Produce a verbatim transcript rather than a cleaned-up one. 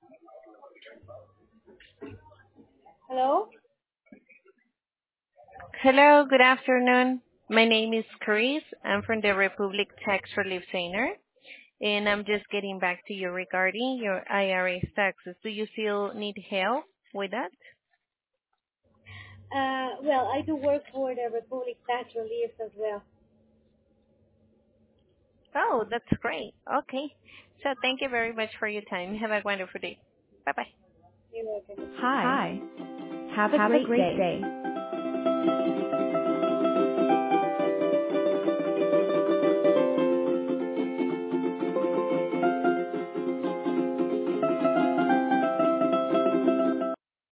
Hello? Hello, good afternoon. My name is Chris. I'm from the Republic Tax Relief Center, and I'm just getting back to you regarding your I R S taxes. Do you still need help with that? Uh, well, I do work for the Republic Tax Relief as well. Oh, that's great. Okay. So thank you very much for your time. Have a wonderful day. Bye-bye. You're welcome. Hi. Have a great day.